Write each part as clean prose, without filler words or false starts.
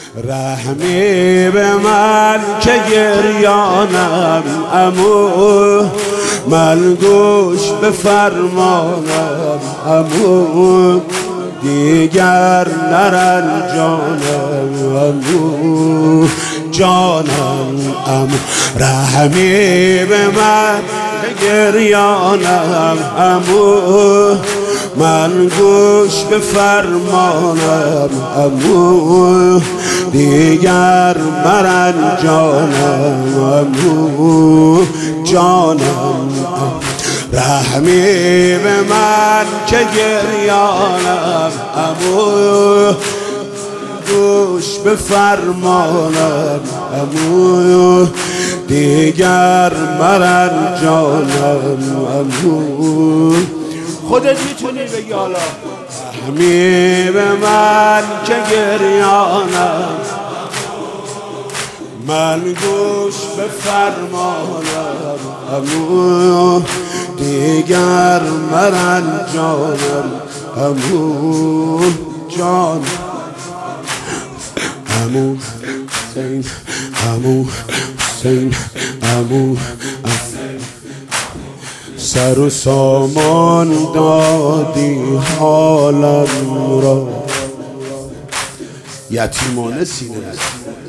رحمی به من که گریانم عمو، من گوش به فرمانم عمو، دیگر نرنجانم عمو جانم عمو. رحمی به من که گریانم عمو، من گوش به فرمانم عمو، دیگر مرنجانم عمو جانم عمو. رحمی به من که گریانم عمو، گوش به فرمانم عمو، دیگر مرنجانم عمو. خودت میتونی بگی حالا. رحمی به من که گریانم، من گوش به فرمانم عمو، دیگر مرنجانم عمو جان عمو حسین عمو حسین عمو. سر و سامان دادی حالم را، یتیمانه سینه بزن.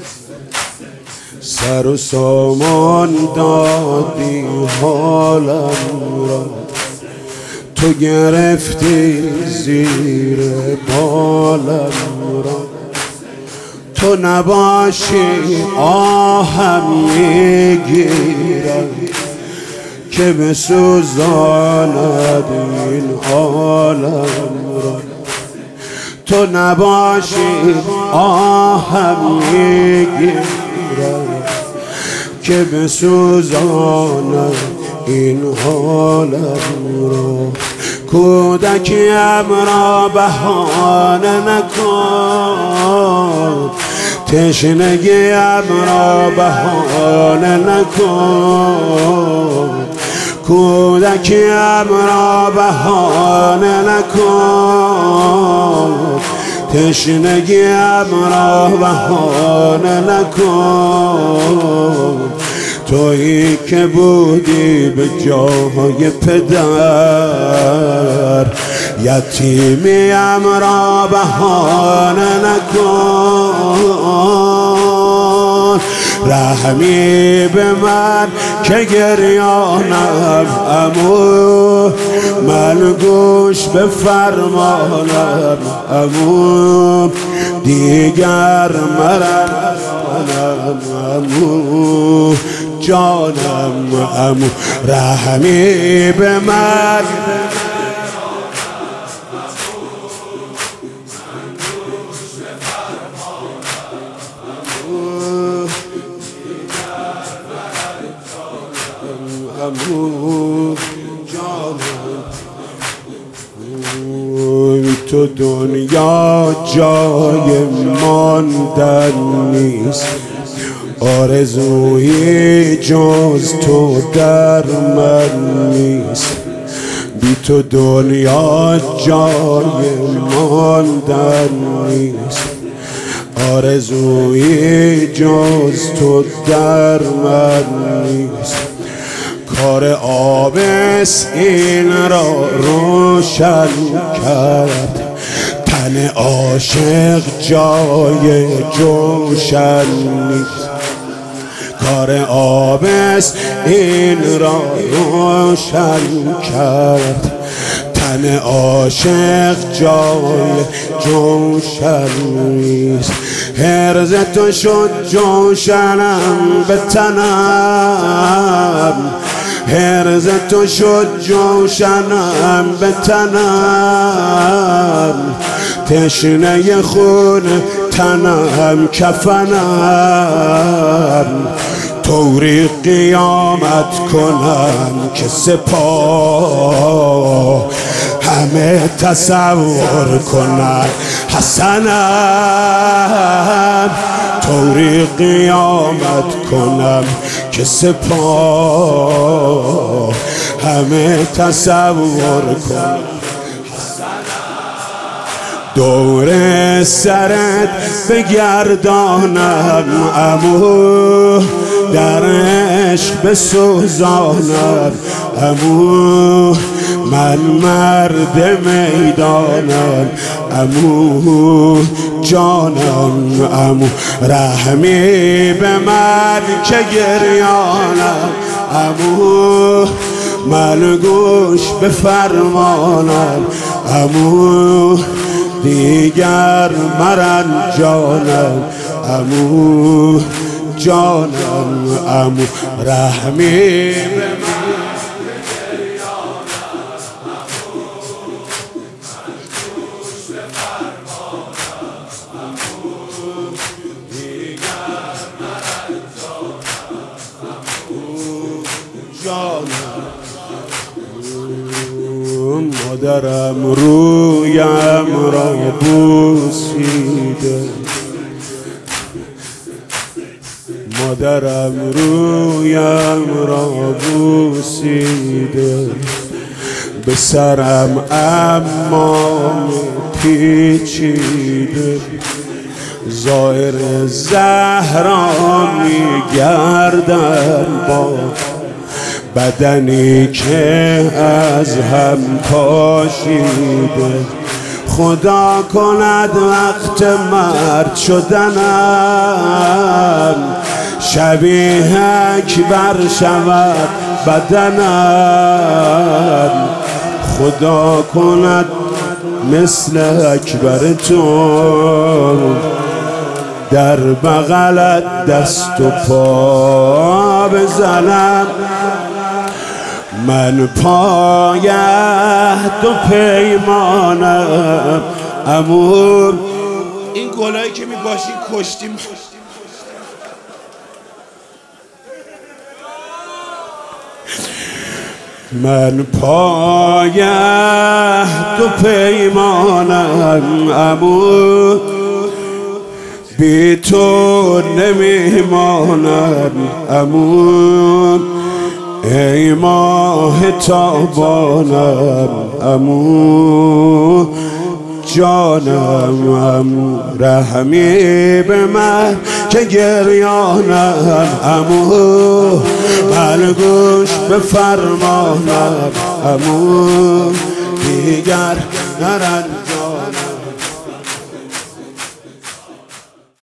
سر و سامان دادی حالم را، تو گرفتی زیر بالم را. تو نباشی آهم میگیرم که بسوزاند این حالم را. تو نباشی آهم میگیرم که بسوزاند این حالم را. کودکیم را بهانه نکن، تشنگیم را بهانه نکن، کودکیم را بهانه نکن، تشنگیم را بهانه نکن. تویی که بودی به جای پدر، یتیمیم را بهانه نکن. رحمی به من که گریانم عمو، من گوش به فرمانم عمو، دیگر مرنجانم عمو جانم عمو. رحمی به من عمو جانم. تو دنیا جای ماندن نیست، آرزویی جز تو در من نیست. بی تو دنیا جای ماندن نیست، آرزویی جز تو در من نیست. کار آبس این را روشن کرد، تن عاشق جای جوشن نیست. کار آبس این را روشن کرد، تن عاشق جای جوشن نیست. حرز تو شد جوشنم به تنم، حرز تو شد جوشنم به تنم، تشنه خون تنم کفنم. طوری قیامت کنم که سپاه همه تصور کنن حسنم. طوری قیامت کنم که سپاه همه تصور کنن. دور سرت بگردانم عمو، در عشق بسوزانم عمو، من مرد میدانم عمو جانم عمو، رحمی به من که گریانم عمو، ملگوش به فرمانم عمو، دیگر مرنجانم عمو جانم عمو، رحمی به من مادرم رویم را بوسیده، مادرم رویم را بوسیده، به سرم امام پیچیده، ظاهر زهرا میگردم با بدنی که از هم پاشیده، خدا کند وقت مرد شدنم شبیه اکبر شود بدنم، خدا کند مثل اکبر تو در بغلت دست و پا بزنم، من پایت و پیمانم عمو. این گلایی که میباشی کشتیم، من پایت و پیمانم عمو، بی تو نمیمانم عمو، ای ماه تابانم عمو جانم عمو، رحمی به من که گریانم عمو، ملگوش به فرمانم عمو، دیگر نرنجانم